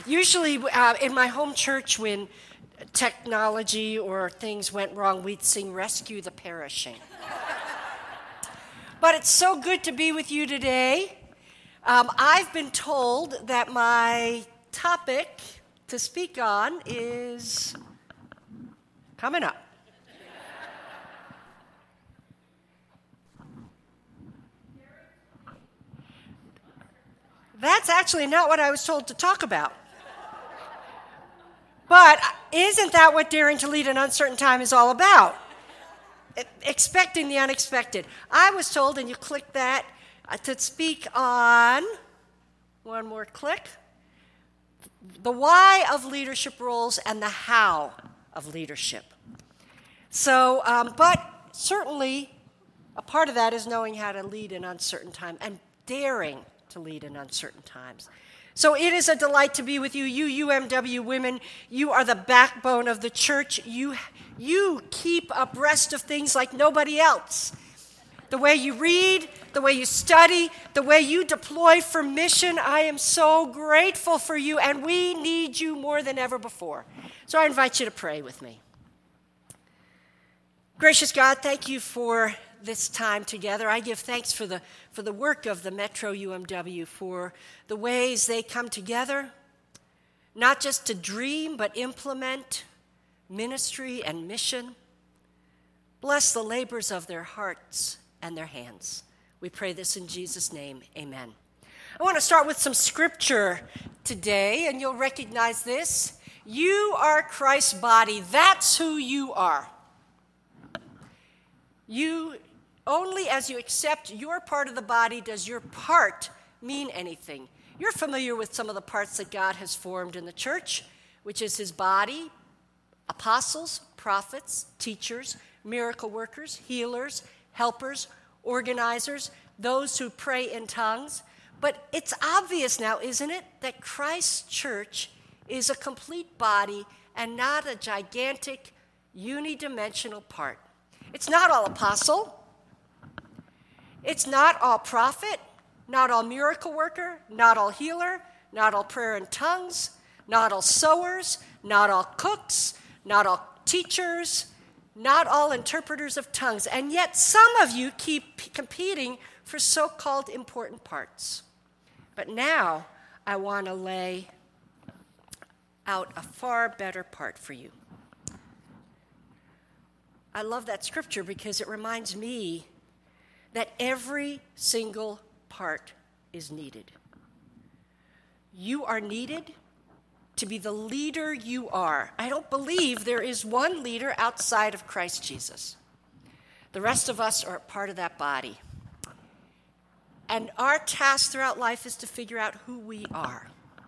Usually in my home church, when technology or things went wrong, we'd sing Rescue the Perishing. But it's so good to be with you today. I've been told that my topic to speak on is coming up. That's actually not what I was told to talk about. But isn't that what Daring to Lead in Uncertain Time is all about? Expecting the unexpected. I was told, and you click that, to speak on, one more click, the why of leadership roles and the how of leadership. So, but certainly a part of that is knowing how to lead in uncertain time and daring to lead in uncertain times. So it is a delight to be with you. You UMW women, you are the backbone of the church. You keep abreast of things like nobody else. The way you read, the way you study, the way you deploy for mission, I am so grateful for you, and we need you more than ever before. So I invite you to pray with me. Gracious God, thank you for this time together. I give thanks for the work of the Metro UMW, for the ways they come together, not just to dream, but implement ministry and mission. Bless the labors of their hearts and their hands. We pray this in Jesus' name, amen. I want to start with some scripture today, and you'll recognize this. You are Christ's body. That's who you are. Only as you accept your part of the body does your part mean anything. You're familiar with some of the parts that God has formed in the church, which is his body: apostles, prophets, teachers, miracle workers, healers, helpers, organizers, those who pray in tongues. But it's obvious now, isn't it, that Christ's church is a complete body and not a gigantic, unidimensional part. It's not all apostle. It's not all prophet, not all miracle worker, not all healer, not all prayer in tongues, not all sowers, not all cooks, not all teachers, not all interpreters of tongues. And yet some of you keep competing for so-called important parts. But now I want to lay out a far better part for you. I love that scripture because it reminds me that every single part is needed. You are needed to be the leader you are. I don't believe there is one leader outside of Christ Jesus. The rest of us are part of that body. And our task throughout life is to figure out who we are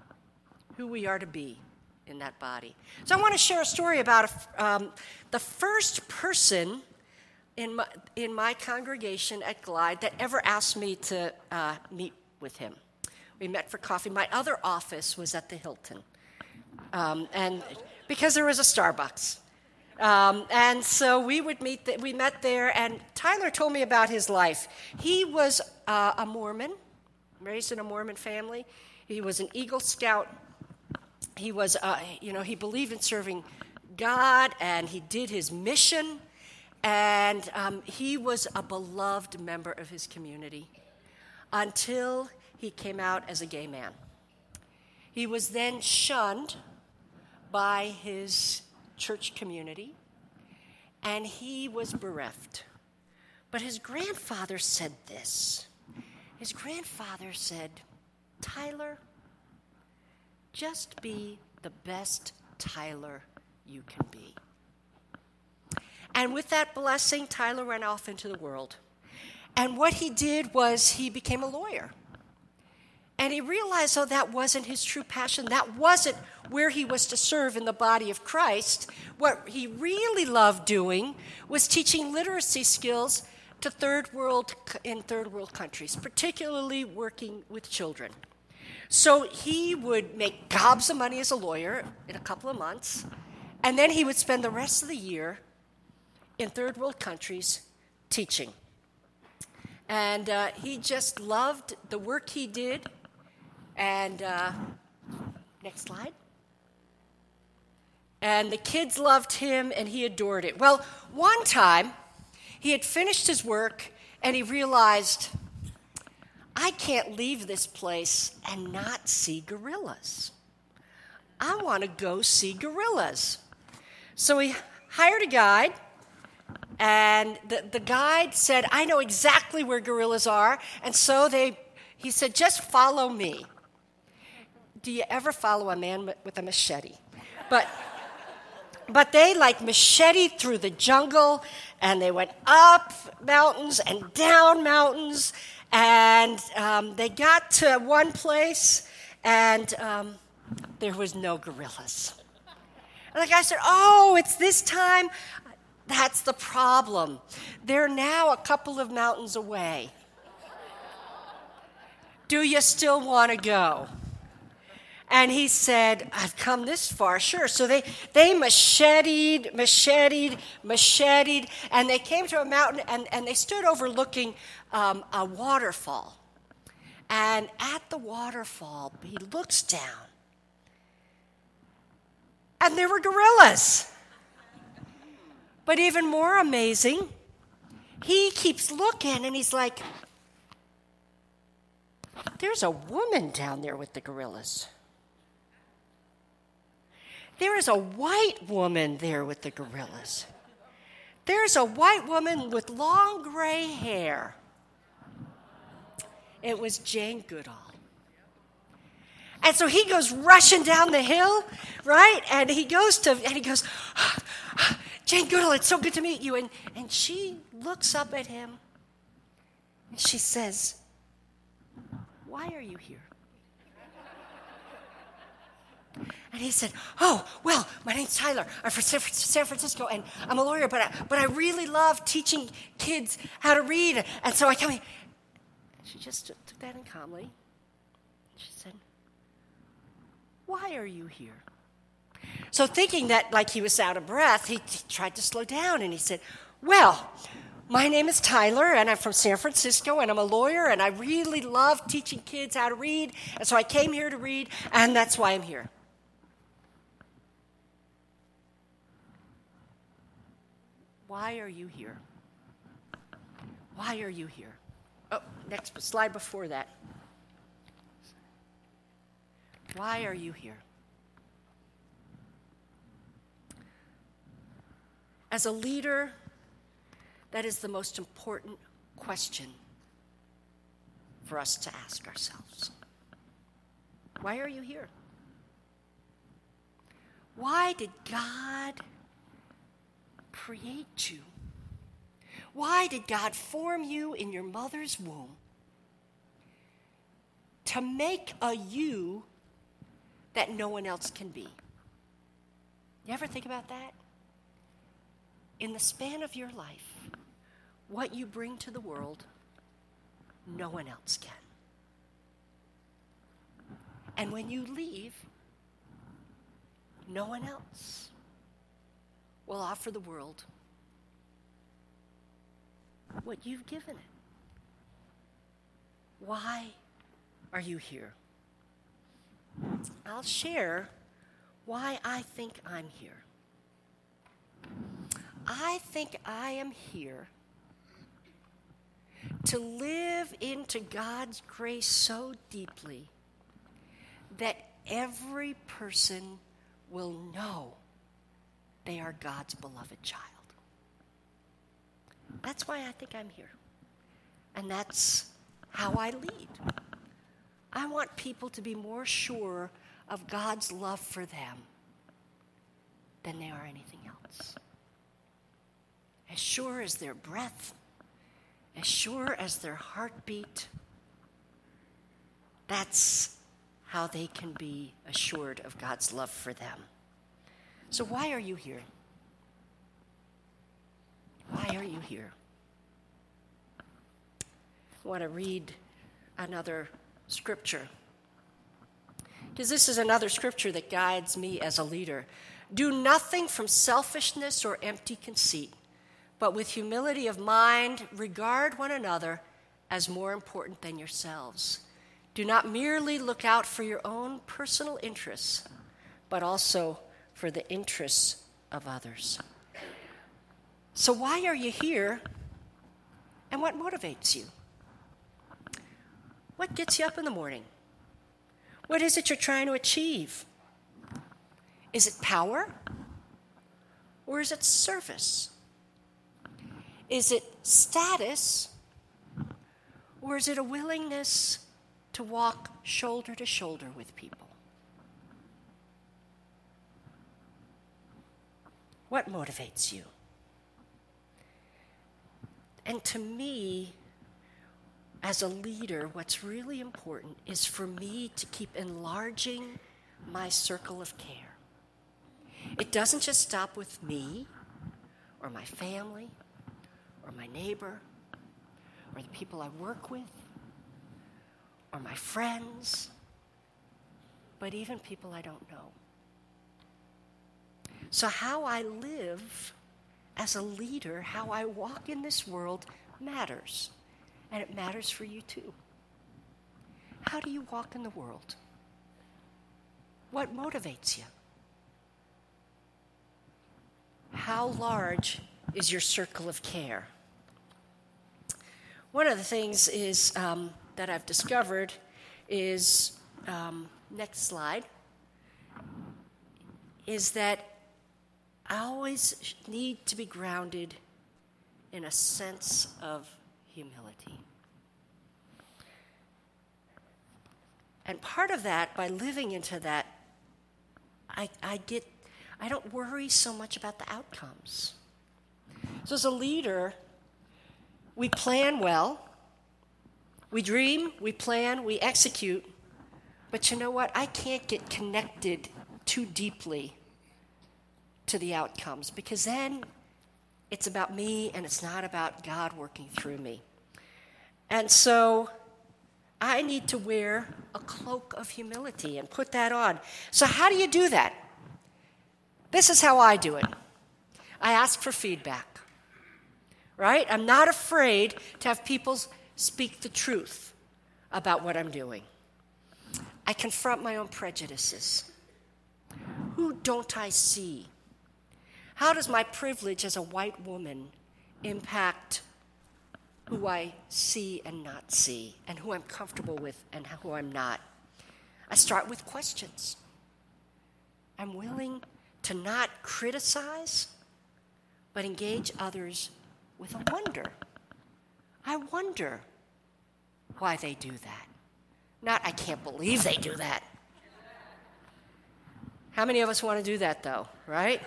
to be in that body. So I want to share a story about the first person in my congregation at Glide that ever asked me to meet with him. We met for coffee. My other office was at the Hilton, and because there was a Starbucks. And so we met there, and Tyler told me about his life. He was a Mormon, raised in a Mormon family. He was an Eagle Scout. He was, he believed in serving God, and he did his mission. And he was a beloved member of his community until he came out as a gay man. He was then shunned by his church community, and he was bereft. But his grandfather said this. His grandfather said, "Tyler, just be the best Tyler you can be." And with that blessing, Tyler went off into the world. And what he did was he became a lawyer. And he realized, that wasn't his true passion. That wasn't where he was to serve in the body of Christ. What he really loved doing was teaching literacy skills to third world countries, particularly working with children. So he would make gobs of money as a lawyer in a couple of months, and then he would spend the rest of the year in third world countries teaching. And he just loved the work he did, and Next slide. And the kids loved him, and he adored it. Well, one time, he had finished his work, and he realized, I can't leave this place and not see gorillas. I want to go see gorillas. So he hired a guide, and the guide said, I know exactly where gorillas are. And so he said, just follow me. Do you ever follow a man with a machete? But they macheted through the jungle, and they went up mountains and down mountains, and they got to one place, and there was no gorillas. And the guy said, oh, it's this time. That's the problem. They're now a couple of mountains away. Do you still want to go? And he said, I've come this far, sure. So they macheted, and they came to a mountain, and they stood overlooking a waterfall. And at the waterfall, he looks down, and there were gorillas. But even more amazing, he keeps looking, and he's like, there's a woman down there with the gorillas. There is a white woman there with the gorillas. There's a white woman with long gray hair. It was Jane Goodall. And so he goes rushing down the hill, right? And he goes, Jane Goodall, it's so good to meet you. And she looks up at him, and she says, why are you here? And he said, oh, well, my name's Tyler. I'm from San Francisco, and I'm a lawyer, but I really love teaching kids how to read. And so I come here. She just took that in calmly. She said, why are you here? So thinking that he was out of breath, he tried to slow down, and he said, well, my name is Tyler, and I'm from San Francisco, and I'm a lawyer, and I really love teaching kids how to read, and so I came here to read, and that's why I'm here. Why are you here? Why are you here? Oh, next slide before that. Why are you here? As a leader, that is the most important question for us to ask ourselves. Why are you here? Why did God create you? Why did God form you in your mother's womb to make a you that no one else can be? You ever think about that? In the span of your life, what you bring to the world, no one else can. And when you leave, no one else will offer the world what you've given it. Why are you here? I'll share why I think I'm here. I think I am here to live into God's grace so deeply that every person will know they are God's beloved child. That's why I think I'm here. And that's how I lead. I want people to be more sure of God's love for them than they are anything else. As sure as their breath, as sure as their heartbeat, that's how they can be assured of God's love for them. So why are you here? Why are you here? I want to read another scripture, because this is another scripture that guides me as a leader. Do nothing from selfishness or empty conceit, but with humility of mind, regard one another as more important than yourselves. Do not merely look out for your own personal interests, but also for the interests of others. So why are you here, and what motivates you? What gets you up in the morning? What is it you're trying to achieve? Is it power? Or is it service? Is it status? Or is it a willingness to walk shoulder to shoulder with people? What motivates you? And to me, as a leader, what's really important is for me to keep enlarging my circle of care. It doesn't just stop with me or my family or my neighbor or the people I work with or my friends, but even people I don't know. So how I live as a leader, how I walk in this world matters. And it matters for you too. How do you walk in the world? What motivates you? How large is your circle of care? One of the things is that I've discovered is, next slide, is that I always need to be grounded in a sense of humility. And part of that, by living into that, I don't worry so much about the outcomes. So as a leader, we plan well, we dream, we plan, we execute, but you know what? I can't get connected too deeply to the outcomes, because then it's about me and it's not about God working through me. And so I need to wear a cloak of humility and put that on. So how do you do that? This is how I do it. I ask for feedback, right? I'm not afraid to have people speak the truth about what I'm doing. I confront my own prejudices. Who don't I see? How does my privilege as a white woman impact who I see and not see, and who I'm comfortable with and who I'm not? I start with questions. I'm willing to not criticize, but engage others with a wonder. I wonder why they do that. Not, I can't believe they do that. How many of us want to do that, though, right?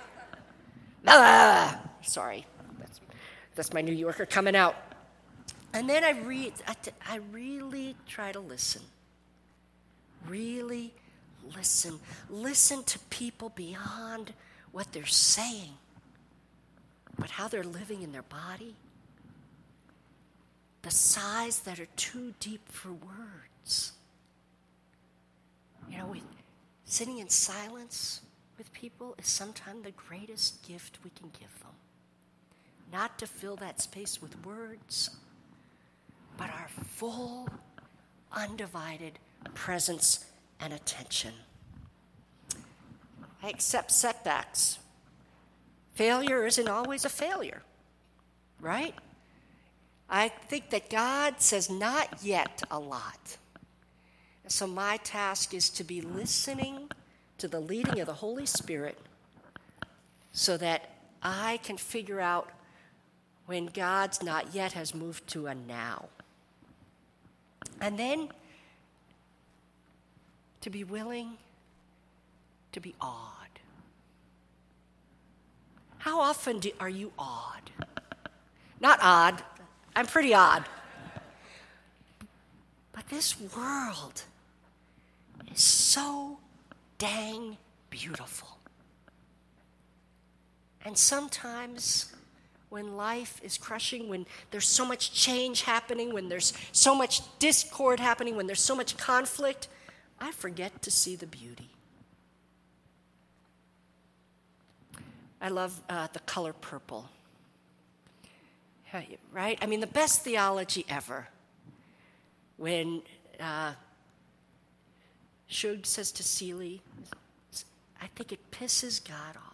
Sorry, that's my New Yorker coming out. And then I really try to listen. Really listen. Listen to people beyond what they're saying, but how they're living in their body. The sighs that are too deep for words. You know, sitting in silence with people is sometimes the greatest gift we can give them. Not to fill that space with words, but our full, undivided presence and attention. I accept setbacks. Failure isn't always a failure, right? I think that God says not yet a lot. And so my task is to be listening to the leading of the Holy Spirit so that I can figure out when God's not yet has moved to a now. And then to be willing to be awed. How often are you awed? Not odd. I'm pretty odd. But this world is so dang beautiful. And sometimes when life is crushing, when there's so much change happening, when there's so much discord happening, when there's so much conflict, I forget to see the beauty. I love the color purple. Right? I mean, the best theology ever. When Shug says to Seeley, I think it pisses God off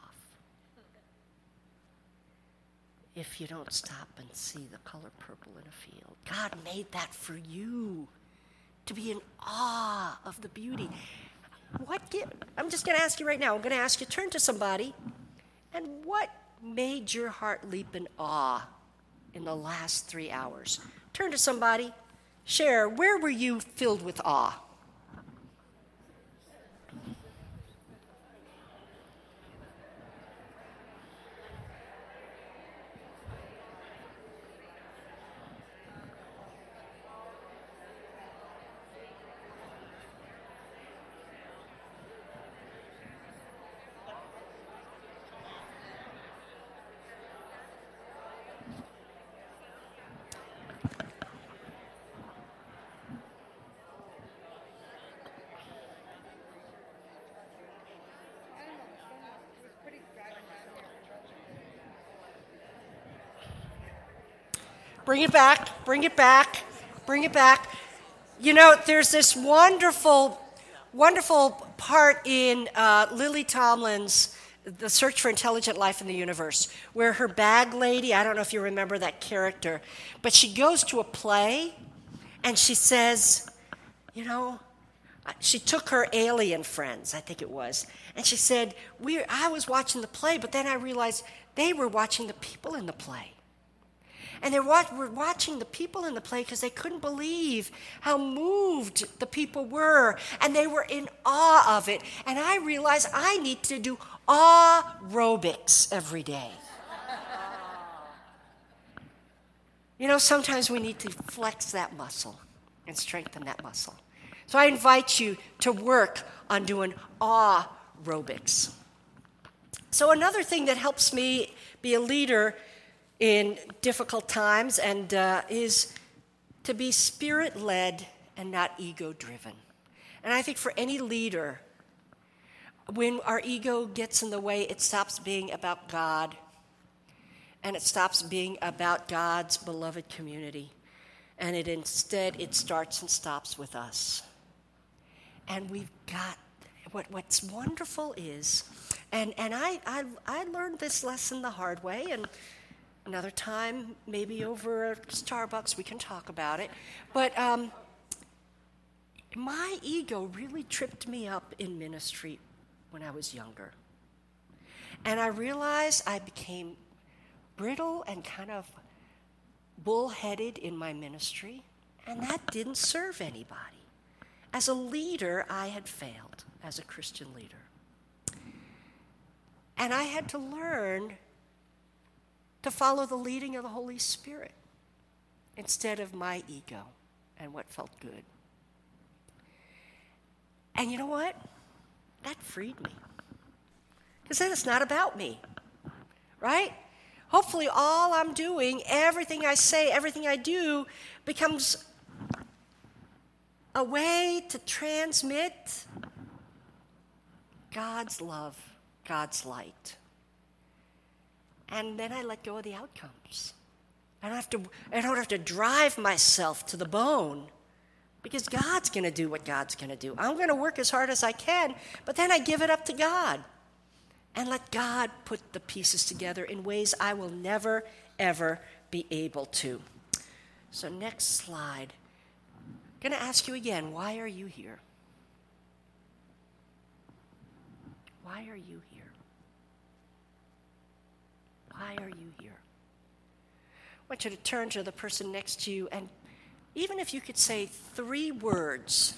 if you don't stop and see the color purple in a field. God made that for you, to be in awe of the beauty. I'm just going to ask you right now, I'm going to ask you, turn to somebody, and what made your heart leap in awe in the last 3 hours? Turn to somebody, share, where were you filled with awe? Bring it back, bring it back, bring it back. You know, there's this wonderful, wonderful part in Lily Tomlin's The Search for Intelligent Life in the Universe, where her bag lady, I don't know if you remember that character, but she goes to a play and she says, you know, she took her alien friends, I think it was, and she said, I was watching the play, but then I realized they were watching the people in the play. And they were watching the people in the play because they couldn't believe how moved the people were. And they were in awe of it. And I realized I need to do aerobics every day. You know, sometimes we need to flex that muscle and strengthen that muscle. So I invite you to work on doing aerobics. So another thing that helps me be a leader in difficult times and is to be spirit-led and not ego-driven. And I think for any leader, when our ego gets in the way, it stops being about God, and it stops being about God's beloved community, and instead it starts and stops with us. And we've got, what's wonderful is, and I learned this lesson the hard way, and another time, maybe over a Starbucks, we can talk about it. But my ego really tripped me up in ministry when I was younger. And I realized I became brittle and kind of bullheaded in my ministry, and that didn't serve anybody. As a leader, I had failed as a Christian leader. And I had to learn to follow the leading of the Holy Spirit instead of my ego and what felt good. And you know what? That freed me. Because then it's not about me, right? Hopefully all I'm doing, everything I say, everything I do, becomes a way to transmit God's love, God's light. And then I let go of the outcomes. I don't have to drive myself to the bone because God's going to do what God's going to do. I'm going to work as hard as I can, but then I give it up to God and let God put the pieces together in ways I will never, ever be able to. So next slide. I'm going to ask you again, why are you here? Why are you here? Why are you here? I want you to turn to the person next to you, and even if you could say 3 words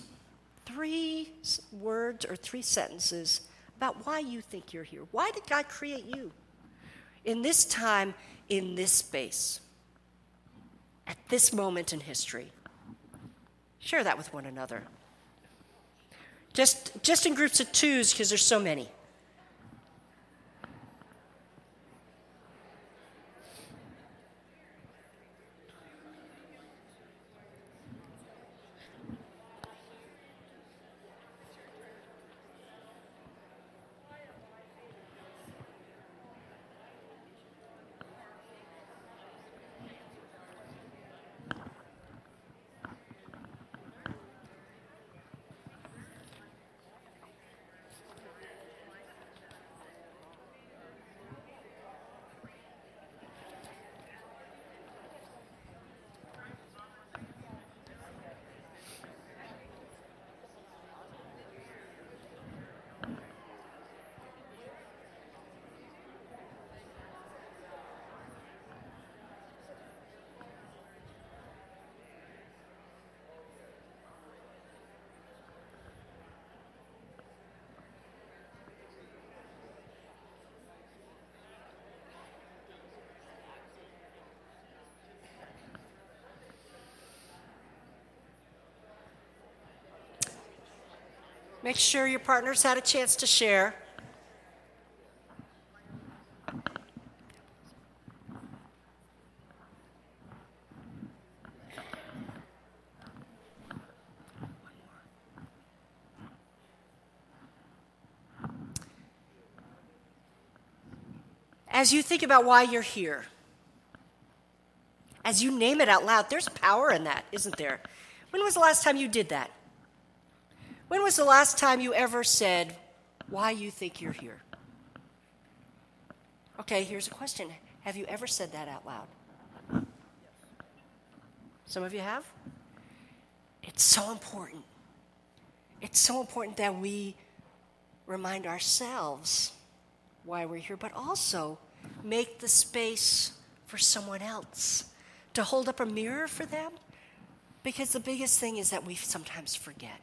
or 3 sentences about why you think you're here. Why did God create you in this time, in this space, at this moment in history? Share that with one another. Just in groups of 2s, because there's so many. Make sure your partner's had a chance to share. As you think about why you're here, as you name it out loud, there's power in that, isn't there? When was the last time you did that? When was the last time you ever said why you think you're here? Okay, here's a question. Have you ever said that out loud? Some of you have? It's so important. It's so important that we remind ourselves why we're here, but also make the space for someone else to hold up a mirror for them, because the biggest thing is that we sometimes forget.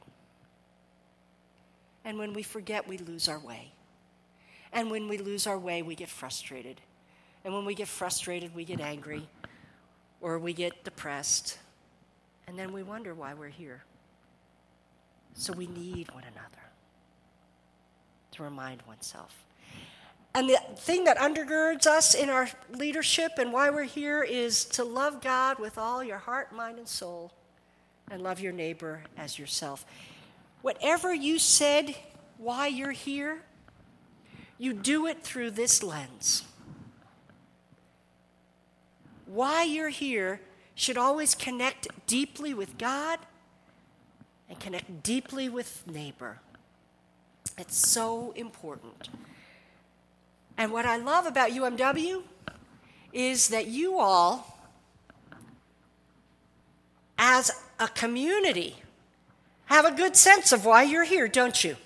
And when we forget, we lose our way. And when we lose our way, we get frustrated. And when we get frustrated, we get angry, or we get depressed, and then we wonder why we're here. So we need one another to remind oneself. And the thing that undergirds us in our leadership and why we're here is to love God with all your heart, mind, and soul, and love your neighbor as yourself. Whatever you said why you're here, you do it through this lens. Why you're here should always connect deeply with God and connect deeply with neighbor. It's so important. And what I love about UMW is that you all, as a community, have a good sense of why you're here, don't you?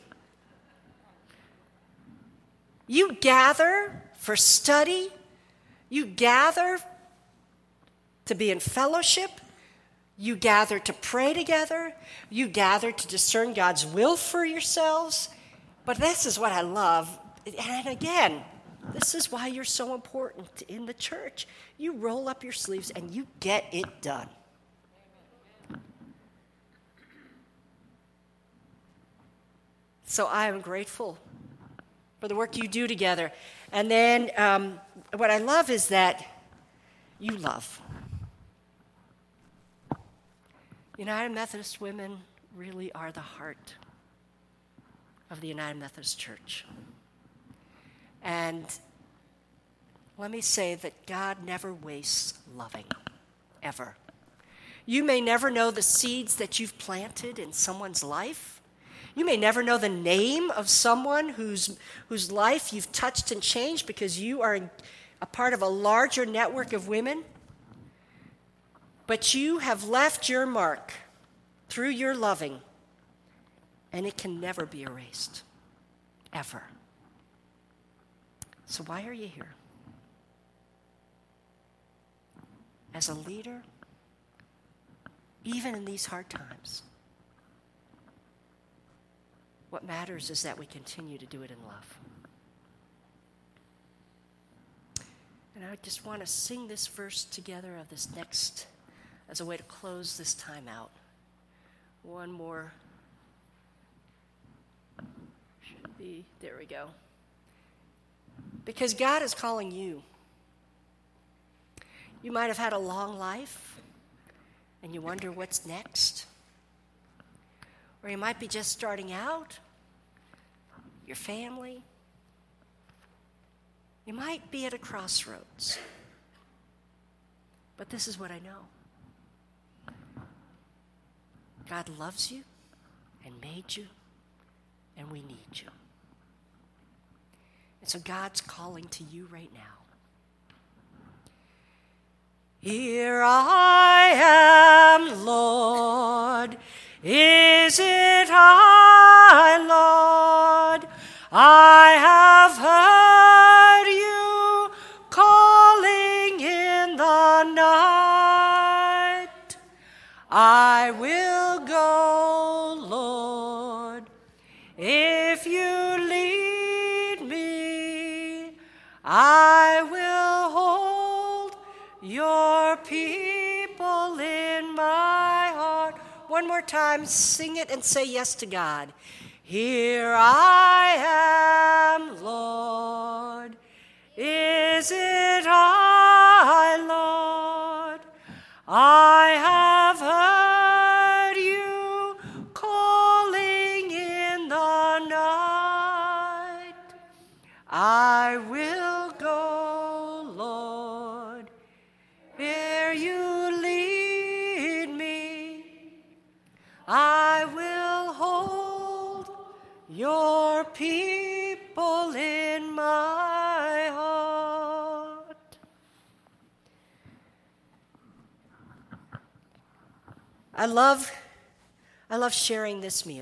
You gather for study. You gather to be in fellowship. You gather to pray together. You gather to discern God's will for yourselves. But this is what I love. And again, this is why you're so important in the church. You roll up your sleeves and you get it done. So I am grateful for the work you do together. And then what I love is that you love. United Methodist women really are the heart of the United Methodist Church. And let me say that God never wastes loving, ever. You may never know the seeds that you've planted in someone's life. You may never know the name of someone whose life you've touched and changed because you are a part of a larger network of women. But you have left your mark through your loving, and it can never be erased, ever. So why are you here? As a leader, even in these hard times, what matters is that we continue to do it in love. And I just want to sing this verse together of this next, as a way to close this time out. One more. Should be, there we go. Because God is calling you. You might have had a long life, and you wonder what's next. Or you might be just starting out, your family. You might be at a crossroads. But this is what I know. God loves you and made you, and we need you. And so God's calling to you right now. Here I am, Lord. Is it I, Lord? I have heard you calling in the night. I will go, Lord, if you lead me. I will hold your people in my heart. One more time, sing it and say yes to God. Here I am, Lord. Is it I, Lord? I have heard you calling in the night. I will go, Lord, where you lead me. I will hold your people in my heart. I love sharing this meal.